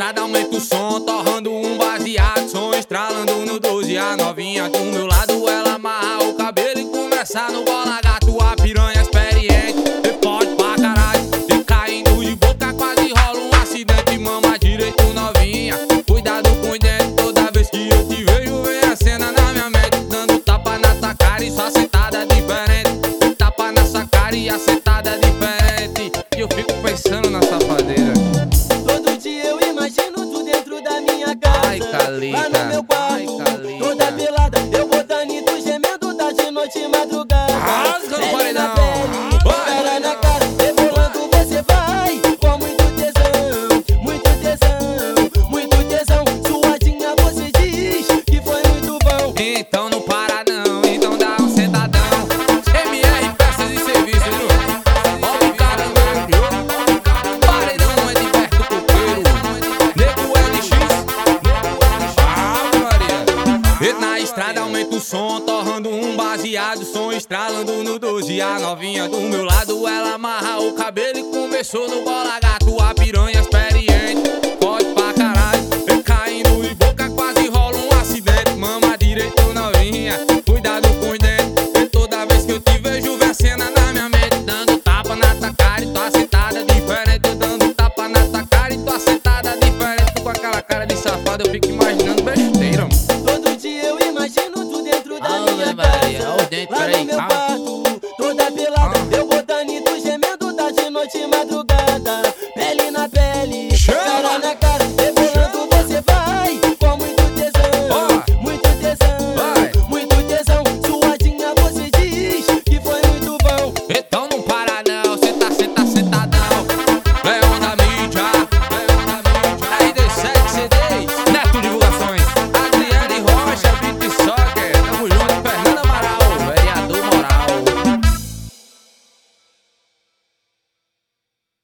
estrada aumenta o som, torrando um baseado, som estralando no 12. A novinha do meu lado, ela amarra o cabelo e começa no bola gato. A piranha experiente, e pode pra caralho, e caindo de boca quase rola um acidente. Mama direito novinha, cuidado com o dente, toda vez que eu te vejo vem a cena na minha mente. Dando tapa na tua cara e só sentada diferente, tapa nessa cara e a sentada diferente. E eu fico pensando na safadeza. Todo dia eu imagino tu dentro da minha casa. Ai, Calita. Lá no meu quarto, Ai, Calita. toda pelada, eu botando e tu gemendo, tá de noite e madrugada. Rasga no Pele na paredão. pele, cara na cara, rebolando você vai com muito tesão, muito tesão, muito tesão. Suadinha você diz que foi muito bom. Então não para não, então dá um sentadão. MR Peças e Serviços, viu? Ó o cara mesmo, viu? Paredão é de perto do coqueiro. Nego LX. Ave Maria. E na estrada aumenta o som, torrando um baseado, som estralando no 12. A novinha do meu lado, ela amarra o cabelo e começou no bola gato. A piranha espera